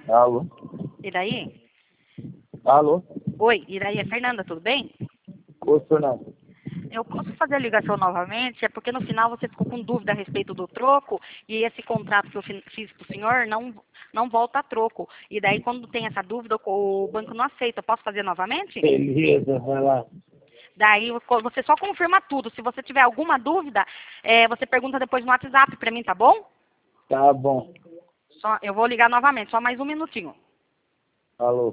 Alô? Iraí? Alô? Oi, Iraí, é Fernanda, tudo bem? Oi, Fernando. Eu posso fazer a ligação novamente, é porque no final você ficou com dúvida a respeito do troco e esse contrato que eu fiz para o senhor não volta a troco. E daí quando tem essa dúvida o banco não aceita. Eu posso fazer novamente? Beleza, vai lá. Daí você só confirma tudo. Se você tiver alguma dúvida, você pergunta depois no WhatsApp para mim, tá bom? Tá bom. Eu vou ligar novamente, só mais um minutinho. Alô?